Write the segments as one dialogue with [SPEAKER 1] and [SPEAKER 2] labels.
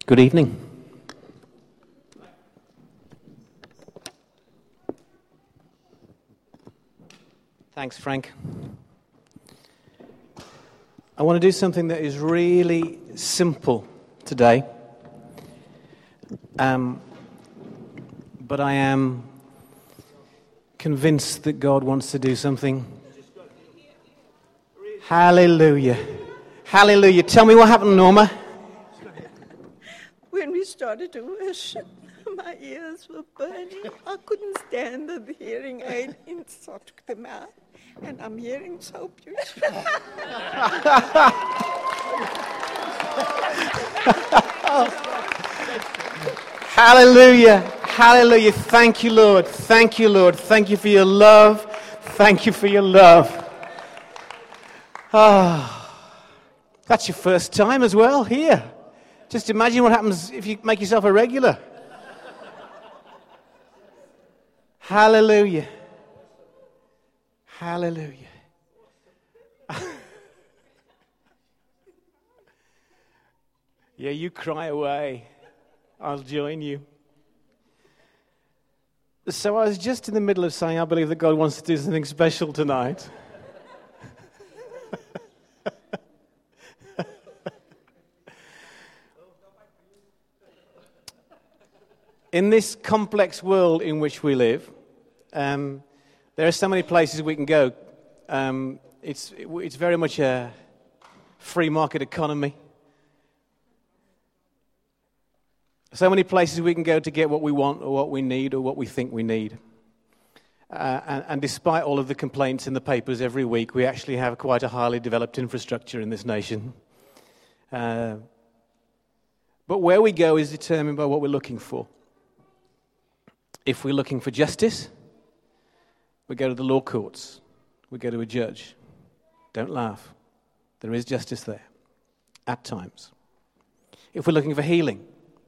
[SPEAKER 1] Good evening. Thanks, Frank. I want to do something that is really simple today, but I am convinced that God wants to do something. Hallelujah. Hallelujah. Tell me what happened, Norma.
[SPEAKER 2] When we started to worship, my ears were burning. I couldn't stand the hearing aid in, so I took them out, and I'm hearing so beautiful.
[SPEAKER 1] Hallelujah. Hallelujah. Thank you, Lord. Thank you, Lord. Thank you for your love. Thank you for your love. That's your first time as well here. Just imagine what happens if you make yourself a regular. Hallelujah. Hallelujah. Yeah, you cry away. I'll join you. So I was just in the middle of saying I believe that God wants to do something special tonight. In this complex world in which we live, there are so many places we can go. It's very much a free market economy. So many places we can go to get what we want or what we need or what we think we need. And despite all of the complaints in the papers every week, we actually have quite a highly developed infrastructure in this nation. But where we go is determined by what we're looking for. If we're looking for justice, we go to the law courts. We go to a judge. Don't laugh. There is justice there, at times. If we're looking for healing,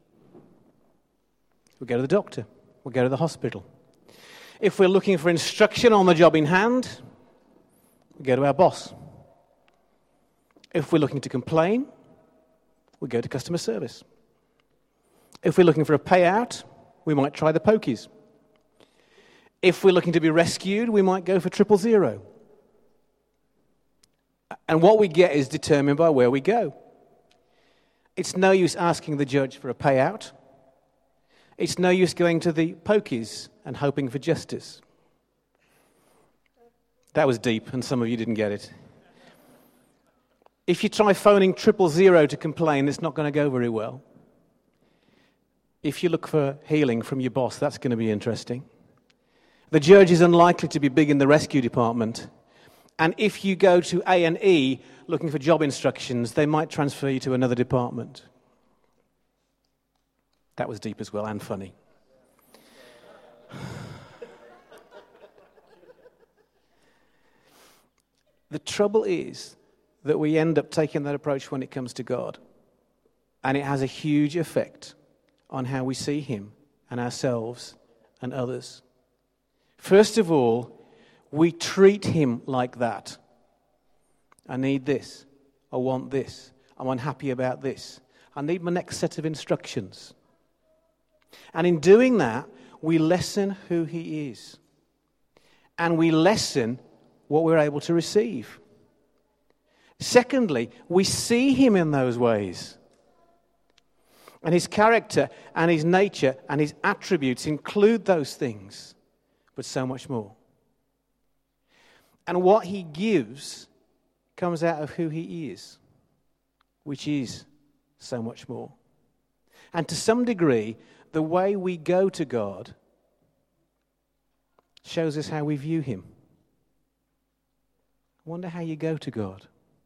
[SPEAKER 1] we go to the doctor. We go to the hospital. If we're looking for instruction on the job in hand, we go to our boss. If we're looking to complain, we go to customer service. If we're looking for a payout, we might try the pokies. If we're looking to be rescued, we might go for 000. And what we get is determined by where we go. It's no use asking the judge for a payout. It's no use going to the pokies and hoping for justice. That was deep, and some of you didn't get it. If you try phoning 000 to complain, it's not going to go very well. If you look for healing from your boss, that's going to be interesting. The judge is unlikely to be big in the rescue department. And if you go to A&E looking for job instructions, they might transfer you to another department. That was deep as well, and funny. The trouble is that we end up taking that approach when it comes to God. And it has a huge effect on how we see him and ourselves and others. First of all, we treat him like that. I need this. I want this. I'm unhappy about this. I need my next set of instructions. And in doing that, we lessen who he is. And we lessen what we're able to receive. Secondly, we see him in those ways. And his character and his nature and his attributes include those things, but so much more. And what he gives comes out of who he is, which is so much more. And to some degree, the way we go to God shows us how we view him. I wonder how you go to God.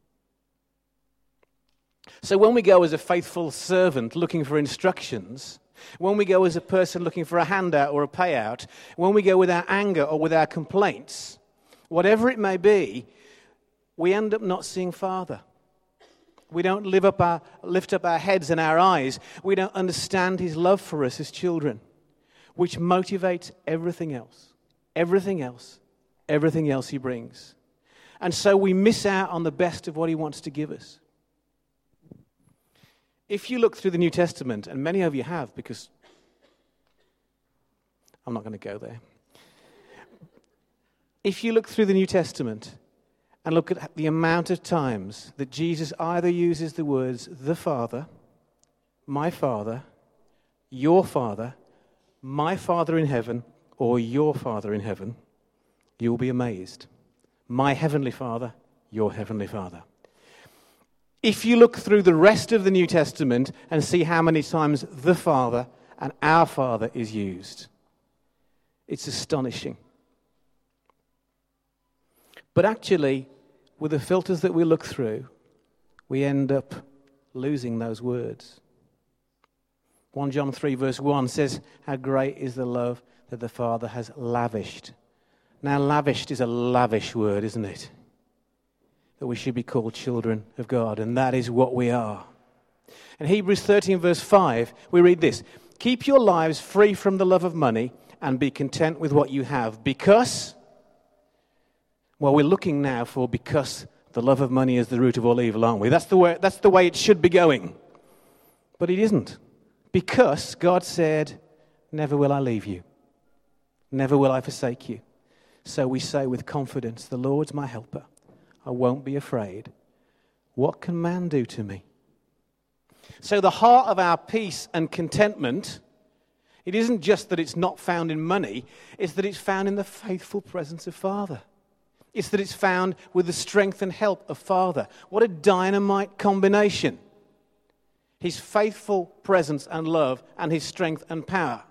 [SPEAKER 1] So when we go as a faithful servant looking for instructions, when we go as a person looking for a handout or a payout, when we go with our anger or with our complaints, whatever it may be, we end up not seeing Father. We don't lift up our heads and our eyes. We don't understand his love for us as children, which motivates everything else. Everything else. Everything else he brings. And so we miss out on the best of what he wants to give us. If you look through the New Testament, and many of you have, because I'm not going to go there. If you look through the New Testament and look at the amount of times that Jesus either uses the words, the Father, my Father, your Father, my Father in heaven, or your Father in heaven, you'll be amazed. My Heavenly Father, your Heavenly Father. If you look through the rest of the New Testament and see how many times the Father and our Father is used, it's astonishing. But actually, with the filters that we look through, we end up losing those words. 1 John 3 verse 1 says, how great is the love that the Father has lavished. Now, lavished is a lavish word, isn't it? That we should be called children of God, and that is what we are. In Hebrews 13 verse 5, we read this, keep your lives free from the love of money and be content with what you have, because, well, we're looking now for because the love of money is the root of all evil, aren't we? That's the way it should be going. But it isn't. Because God said, never will I leave you. Never will I forsake you. So we say with confidence, the Lord's my helper. I won't be afraid. What can man do to me? So the heart of our peace and contentment, it isn't just that it's not found in money, it's that it's found in the faithful presence of Father. It's that it's found with the strength and help of Father. What a dynamite combination. His faithful presence and love and his strength and power.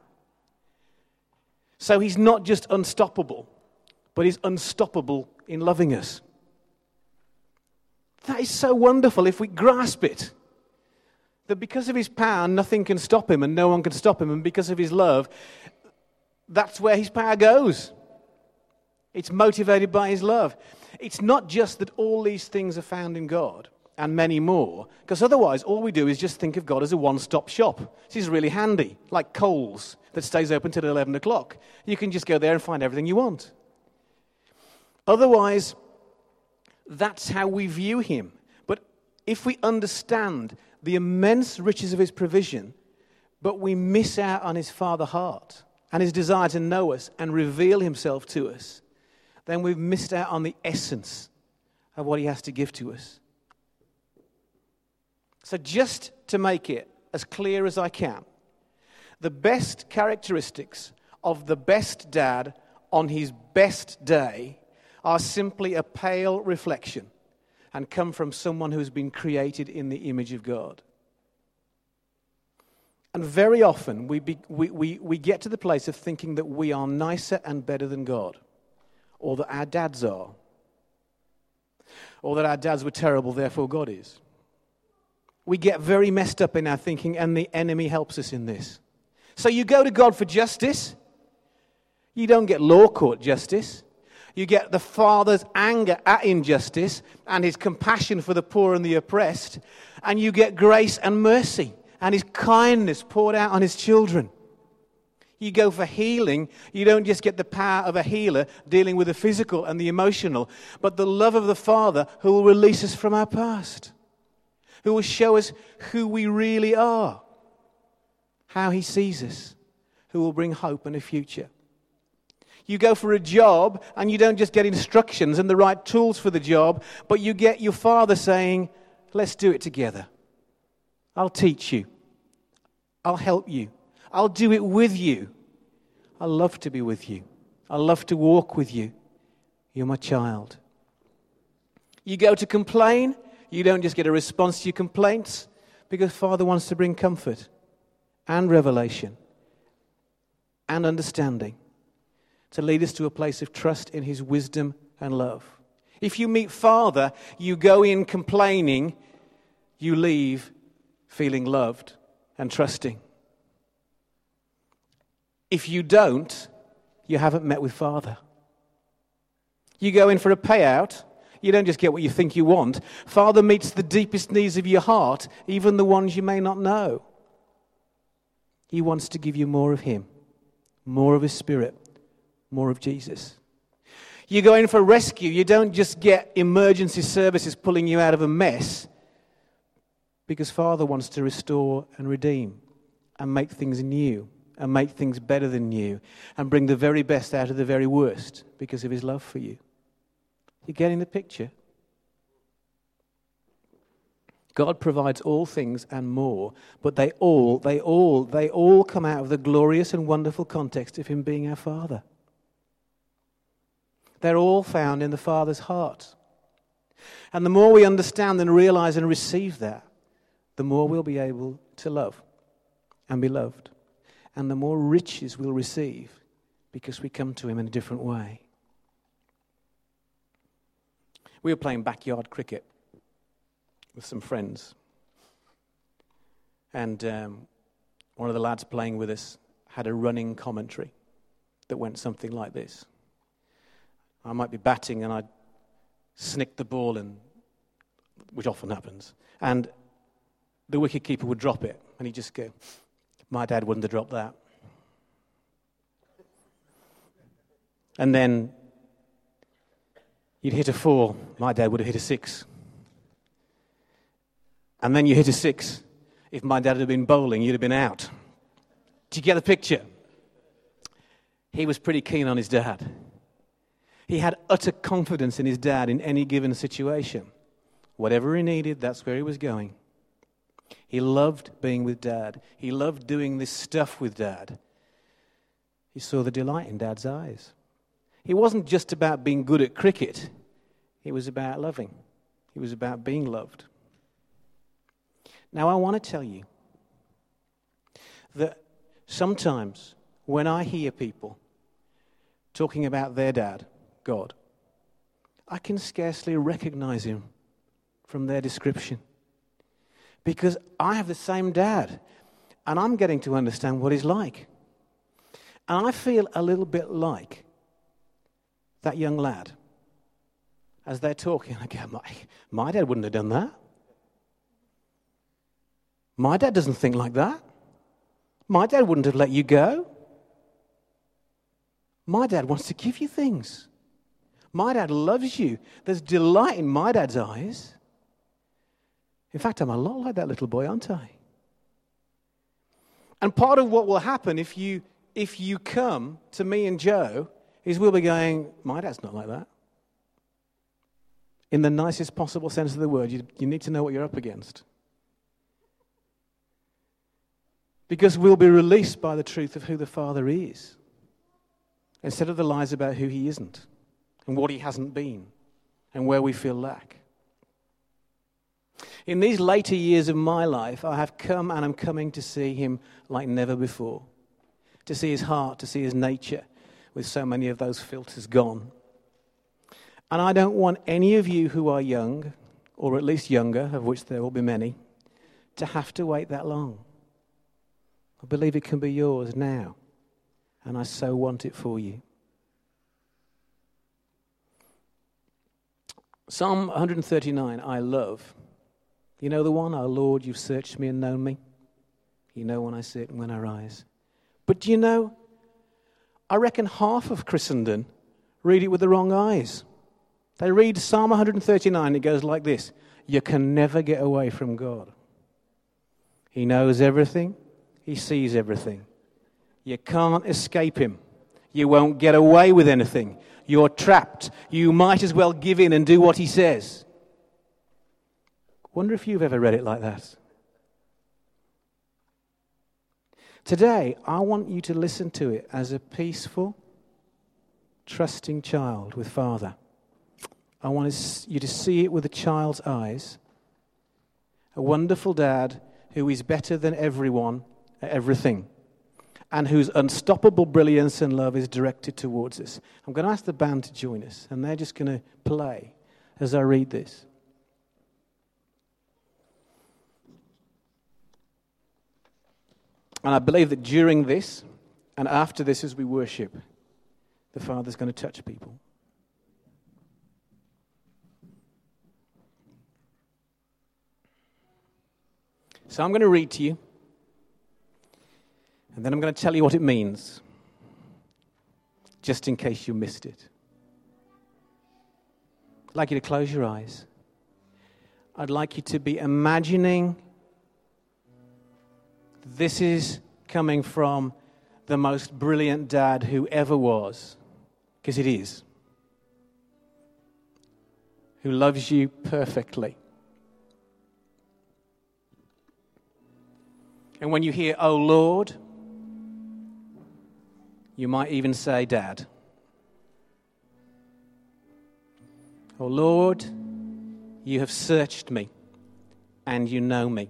[SPEAKER 1] So he's not just unstoppable, but he's unstoppable in loving us. That is so wonderful if we grasp it. That because of his power, nothing can stop him and no one can stop him. And because of his love, that's where his power goes. It's motivated by his love. It's not just that all these things are found in God and many more. Because otherwise, all we do is just think of God as a one-stop shop. This is really handy, like Coles that stays open till 11 o'clock. You can just go there and find everything you want. Otherwise, that's how we view him. But if we understand the immense riches of his provision, but we miss out on his Father heart and his desire to know us and reveal himself to us, then we've missed out on the essence of what he has to give to us. So just to make it as clear as I can, the best characteristics of the best dad on his best day are simply a pale reflection and come from someone who's been created in the image of God. And very often we get to the place of thinking that we are nicer and better than God, or that our dads are, or that our dads were terrible, therefore God is. We get very messed up in our thinking, and the enemy helps us in this. So you go to God for justice. You don't get law court justice. You get the Father's anger at injustice and his compassion for the poor and the oppressed. And you get grace and mercy and his kindness poured out on his children. You go for healing. You don't just get the power of a healer dealing with the physical and the emotional, but the love of the Father who will release us from our past, who will show us who we really are, how he sees us, who will bring hope and a future. You go for a job and you don't just get instructions and the right tools for the job, but you get your Father saying, let's do it together. I'll teach you. I'll help you. I'll do it with you. I love to be with you. I love to walk with you. You're my child. You go to complain. You don't just get a response to your complaints, because Father wants to bring comfort and revelation and understanding to lead us to a place of trust in his wisdom and love. If you meet Father, you go in complaining, you leave feeling loved and trusting. If you don't, you haven't met with Father. You go in for a payout, you don't just get what you think you want. Father meets the deepest needs of your heart, even the ones you may not know. He wants to give you more of him, more of his Spirit, more of Jesus. You go in for rescue, you don't just get emergency services pulling you out of a mess, Because Father wants to restore and redeem and make things new and make things better than new and bring the very best out of the very worst because of his love for you. You getting the picture? God provides all things and more, but they all come out of the glorious and wonderful context of him being our Father. They're all found in the Father's heart. And the more we understand and realize and receive that, the more we'll be able to love and be loved. And the more riches we'll receive because we come to him in a different way. We were playing backyard cricket with some friends. And one of the lads playing with us had a running commentary that went something like this. I might be batting and I'd snick the ball, which often happens, and the wicketkeeper would drop it, and he'd just go, "My dad wouldn't have dropped that." And then you'd hit a 4, "My dad would have hit a 6." And then you hit a 6. If my dad had been bowling, you'd have been out. Do you get the picture? He was pretty keen on his dad. He had utter confidence in his dad in any given situation. Whatever he needed, that's where he was going. He loved being with Dad. He loved doing this stuff with Dad. He saw the delight in Dad's eyes. It wasn't just about being good at cricket. It was about loving. It was about being loved. Now, I want to tell you that sometimes when I hear people talking about their dad, God, I can scarcely recognize him from their description. Because I have the same dad, and I'm getting to understand what he's like. And I feel a little bit like that young lad as they're talking. I go, my dad wouldn't have done that. My dad doesn't think like that. My dad wouldn't have let you go. My dad wants to give you things. My dad loves you. There's delight in my dad's eyes. In fact, I'm a lot like that little boy, aren't I? And part of what will happen if you come to me and Joe is we'll be going, my dad's not like that. In the nicest possible sense of the word, you need to know what you're up against. Because we'll be released by the truth of who the Father is, instead of the lies about who he isn't, and what he hasn't been, and where we feel lack. In these later years of my life, I have come and I'm coming to see him like never before. To see his heart, to see his nature, with so many of those filters gone. And I don't want any of you who are young, or at least younger, of which there will be many, to have to wait that long. I believe it can be yours now, and I so want it for you. Psalm 139, I love. You know the one? Oh Lord, you've searched me and known me. You know when I sit and when I rise. But do you know, I reckon half of Christendom read it with the wrong eyes. They read Psalm 139, it goes like this. You can never get away from God. He knows everything. He sees everything. You can't escape him. You won't get away with anything. You're trapped. You might as well give in and do what he says. Wonder if you've ever read it like that. Today, I want you to listen to it as a peaceful, trusting child with Father. I want you to see it with a child's eyes. A wonderful dad who is better than everyone at everything, and whose unstoppable brilliance and love is directed towards us. I'm going to ask the band to join us, and they're just going to play as I read this. And I believe that during this and after this as we worship, the Father's going to touch people. So I'm going to read to you, and then I'm going to tell you what it means, just in case you missed it. I'd like you to close your eyes. I'd like you to be imagining This is coming from the most brilliant dad who ever was, because it is, who loves you perfectly. And when you hear, "Oh Lord," you might even say, "Dad." "Oh Lord, you have searched me and you know me.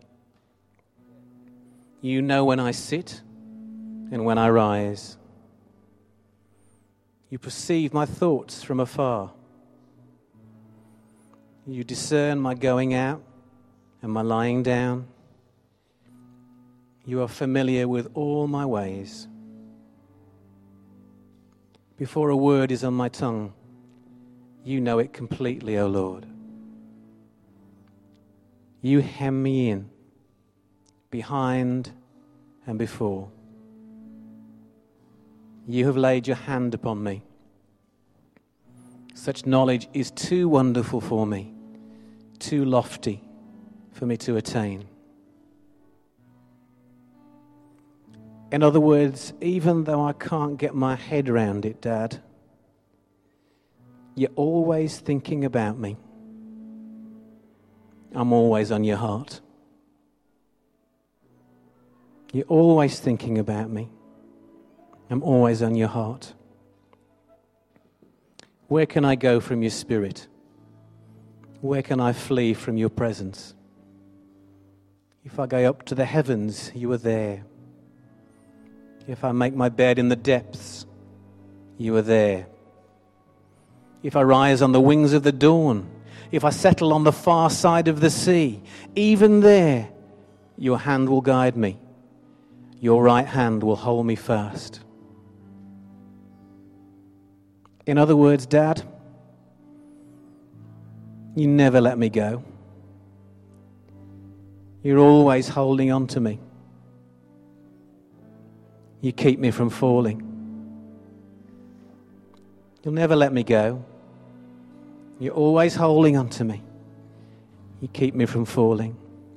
[SPEAKER 1] You know when I sit and when I rise. You perceive my thoughts from afar. You discern my going out and my lying down. You are familiar with all my ways. Before a word is on my tongue, you know it completely, O Lord. You hem me in, behind and before. You have laid your hand upon me. Such knowledge is too wonderful for me, too lofty for me to attain." In other words, even though I can't get my head around it, Dad, you're always thinking about me. I'm always on your heart. You're always thinking about me. I'm always on your heart. Where can I go from your spirit? Where can I flee from your presence? If I go up to the heavens, you are there. If I make my bed in the depths, you are there. If I rise on the wings of the dawn, if I settle on the far side of the sea, even there, your hand will guide me. Your right hand will hold me fast. In other words, Dad, you never let me go. You're always holding on to me. You keep me from falling. You'll never let me go. You're always holding on to me. You keep me from falling.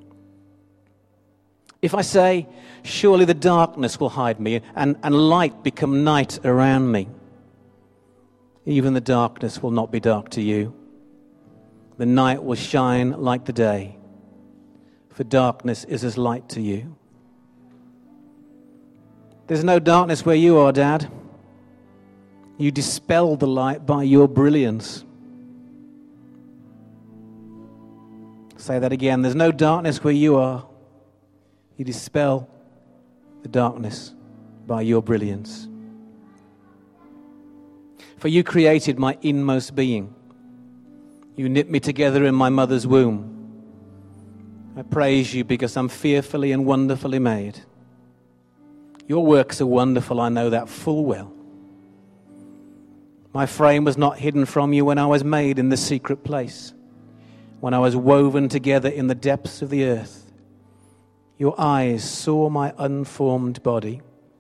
[SPEAKER 1] If I say, "Surely the darkness will hide me and light become night around me," even the darkness will not be dark to you. The night will shine like the day, for darkness is as light to you. There's no darkness where you are, Dad. You dispel the light by your brilliance. Say that again. There's no darkness where you are. You dispel the darkness by your brilliance. For you created my inmost being. You knit me together in my mother's womb. I praise you because I'm fearfully and wonderfully made. Your works are wonderful, I know that full well. My frame was not hidden from you when I was made in the secret place, when I was woven together in the depths of the earth. Your eyes saw my unformed body.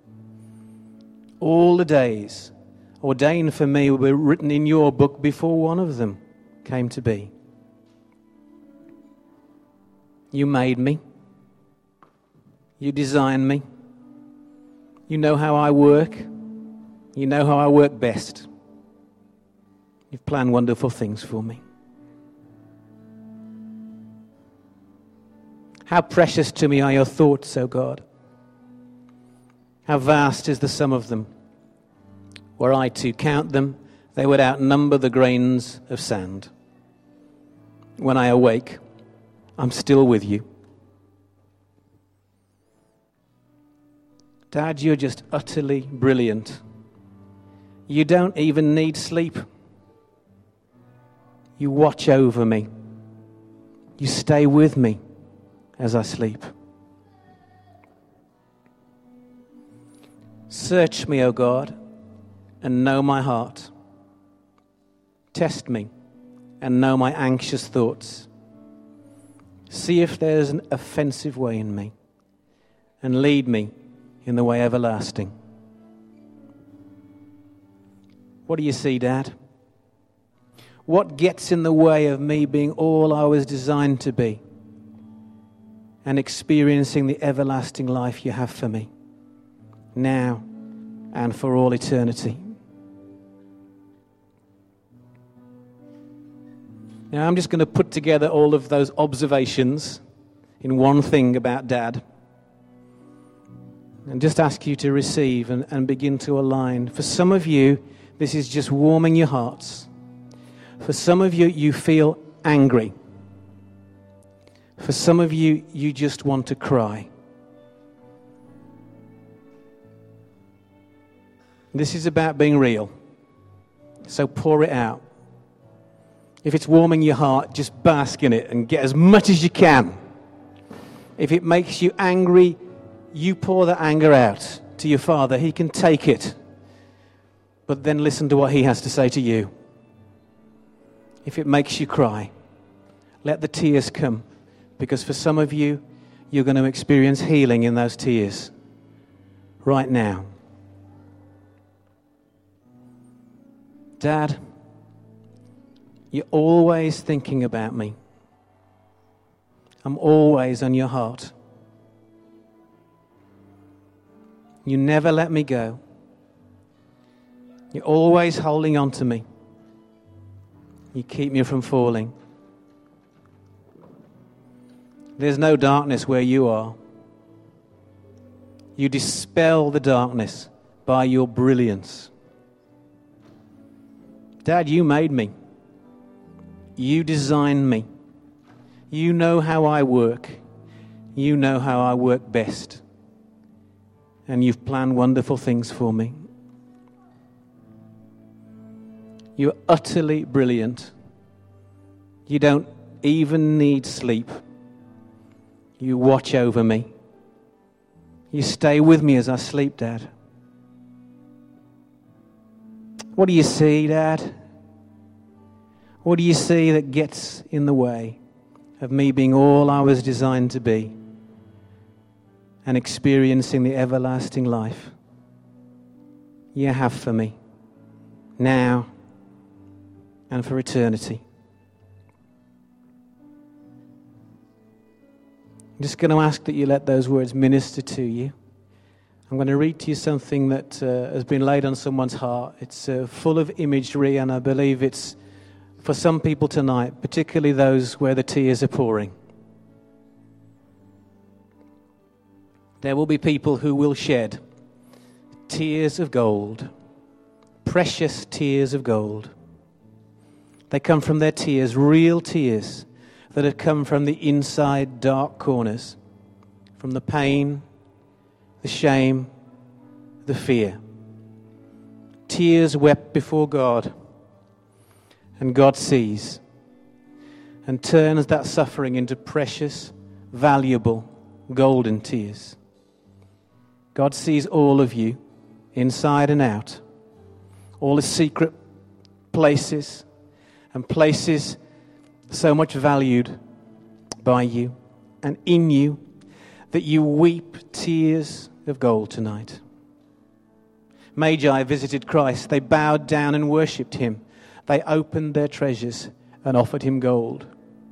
[SPEAKER 1] All the days ordained for me were written in your book before one of them came to be. You made me. You designed me. You know how I work. You know how I work best. You've planned wonderful things for me. How precious to me are your thoughts, O God. How vast is the sum of them. Were I to count them, they would outnumber the grains of sand. When I awake, I'm still with you. Dad, you're just utterly brilliant. You don't even need sleep. You watch over me. You stay with me as I sleep. Search me, O God, and know my heart. Test me and know my anxious thoughts. See if there's an offensive way in me, and lead me in the way everlasting. What do you see, Dad? What gets in the way of me being all I was designed to be? and experiencing the everlasting life you have for me, now and for all eternity. Now I'm just going to put together all of those observations in one thing about Dad, and just ask you to receive and begin to align. For some of you, this is just warming your hearts. For some of you, you feel angry. For some of you, you just want to cry. This is about being real. So pour it out. If it's warming your heart, just bask in it and get as much as you can. If it makes you angry, you pour that anger out to your Father. He can take it. But then listen to what He has to say to you. If it makes you cry, let the tears come. Because for some of you, you're going to experience healing in those tears right now. Dad, you're always thinking about me. I'm always on your heart. You never let me go. You're always holding on to me. You keep me from falling. There's no darkness where you are. You dispel the darkness by your brilliance. Dad, you made me. You designed me. You know how I work. You know how I work best. And you've planned wonderful things for me. You're utterly brilliant. You don't even need sleep. You watch over me. You stay with me as I sleep, Dad. What do you see, Dad? What do you see that gets in the way of me being all I was designed to be and experiencing the everlasting life you have for me now and for eternity? I'm just going to ask that you let those words minister to you. I'm going to read to you something that has been laid on someone's heart. It's full of imagery, and I believe it's for some people tonight, particularly those where the tears are pouring. There will be people who will shed tears of gold, precious tears of gold. They come from their tears, real tears that have come from the inside dark corners, from the pain, the shame, the fear. Tears wept before God, and God sees and turns that suffering into precious, valuable, golden tears. God sees all of you, inside and out, all the secret places and places so much valued by you and in you that you weep tears of gold tonight. Magi visited Christ. They bowed down and worshipped him. They opened their treasures and offered him gold.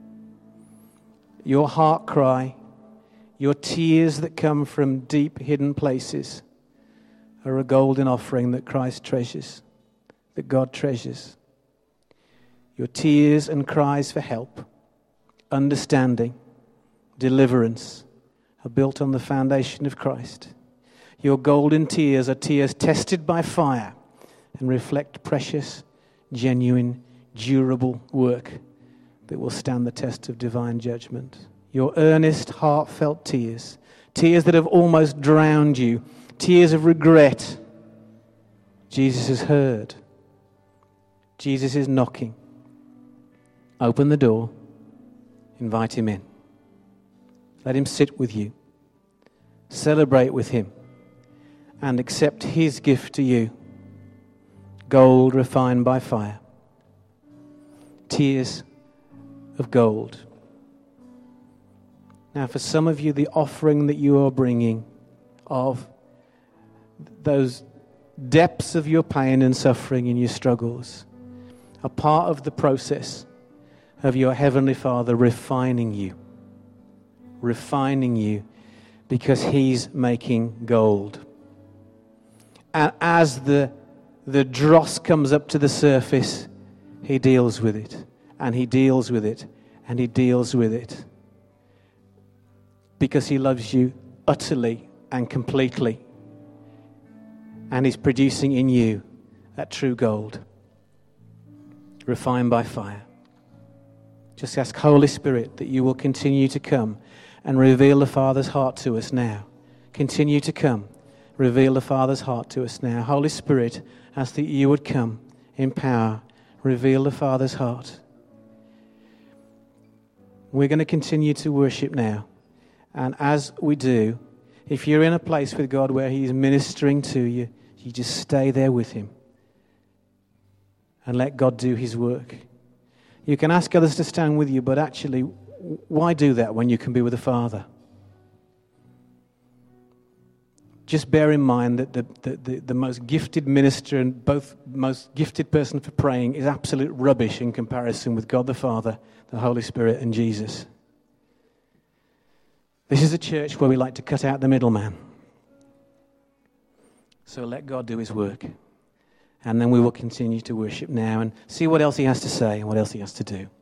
[SPEAKER 1] Your heart cry, your tears that come from deep hidden places are a golden offering that Christ treasures, that God treasures. Your tears and cries for help, understanding, deliverance are built on the foundation of Christ. Your golden tears are tears tested by fire and reflect precious, genuine, durable work that will stand the test of divine judgment. Your earnest, heartfelt tears, tears that have almost drowned you, tears of regret. Jesus has heard. Jesus is knocking. Open the door. Invite him in. Let him sit with you. Celebrate with him. And accept his gift to you. Gold refined by fire. Tears of gold. Now, for some of you, the offering that you are bringing of those depths of your pain and suffering and your struggles are part of the process of your Heavenly Father refining you refining you, because he's making gold. And as the dross comes up to the surface, he deals with it, and he deals with it, and he deals with it. Because he loves you utterly and completely. And he's producing in you that true gold, refined by fire. Just ask Holy Spirit that you will continue to come and reveal the Father's heart to us now. Continue to come. Reveal the Father's heart to us now. Holy Spirit, ask that you would come in power. Reveal the Father's heart. We're going to continue to worship now. And as we do, if you're in a place with God where he's ministering to you, you just stay there with him and let God do his work. You can ask others to stand with you, but actually, why do that when you can be with the Father? Just bear in mind that the most gifted minister and both most gifted person for praying is absolute rubbish in comparison with God the Father, the Holy Spirit, and Jesus. This is a church where we like to cut out the middleman. So let God do his work. And then we will continue to worship now and see what else he has to say and what else he has to do.